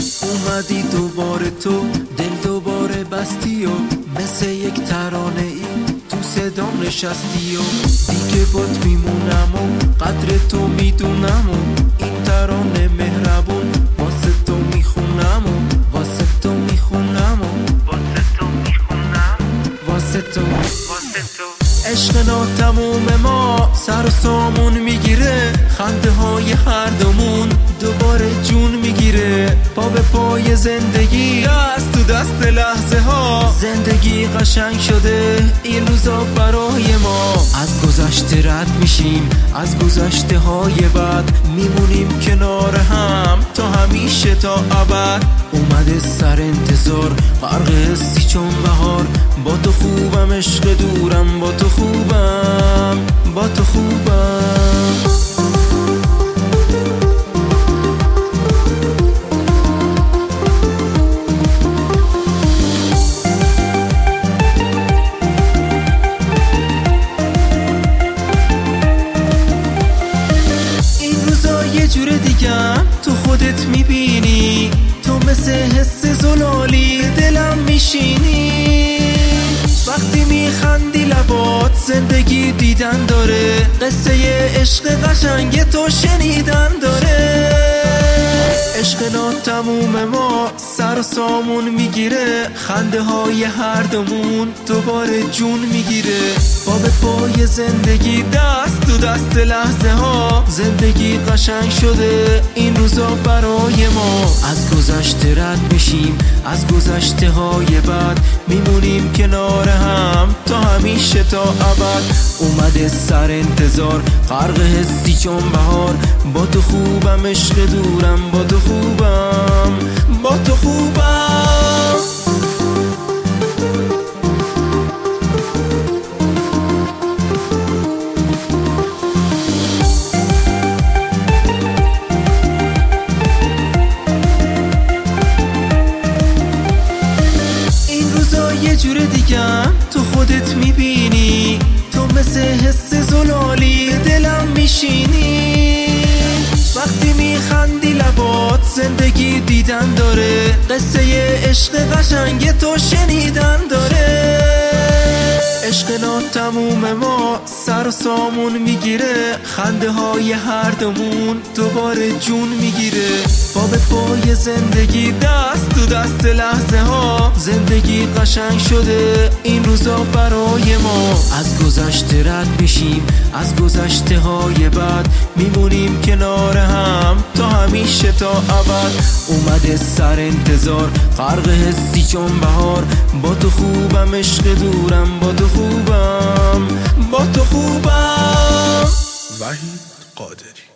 اومدی دوباره تو دل دوباره بستی و مثل یک ترانه ای تو صدام نشستی و دیگه بات میمونم و قدر تو میدونم و این ترانه مهربون واسه تو میخونم و واسه تو میخونم و واسه تو میخونم واسه تو عشق ناتموم ما سر و سامون میگیره، خنده های هر دومون دوباره جون میگیره، پا به پای زندگی دست تو دست لحظه ها، زندگی قشنگ شده این روزا برای ما. از گذشته رد میشیم، از گذشته های بد میمونیم کنار هم تا همیشه تا ابد. اومده سر انتظار غرق حسی چون بهار، با تو خوبم عشق دورم، با تو خوبم، با تو خوبم. این روزا یه جور دیگم تو خودت میبینی، تو مثل حس زلالی دلم میشینی، وقتی میخندی لبات زندگی دیدن داره، قصه عشق قشنگ تو شنیدن داره. عشق ناتموم ما سر و سامون میگیره، خنده های هر دومون دوباره جون میگیره، با به پای زندگی دست تو دست لحظه ها، زندگی قشنگ شده این روزا برای ما. از گذشته رد میشیم، از گذشته های بد میمونیم کنار هم تا همیشه تا ابد. اومده سر انتظار غرق حسی چون بهار، با تو خوبم عشق دورم، با تو خوبم، با تو خوبم. این روزا یه جور دیگم تو خودت میبینی، تو مثل حس زلالی دلم میشینی، وقتی میخندی لبات زندگی دیدن داره، قصه عشق قشنگ تو شنیدن داره. عشق ناتموم ما سر و سامون میگیره، خنده های هر دومون دوباره جون میگیره، با به پای زندگی دست تو دست لحظه ها، زندگی قشنگ شده این روزا برای ما. از گذشته رد میشیم، از گذشته های بد میمونیم کنار هم تا همیشه تا ابد. اومده سر انتظار غرق حسی چون بهار، با تو خوبم عشق دورم، با تو خوبم، با تو خوبم. وحید قادری.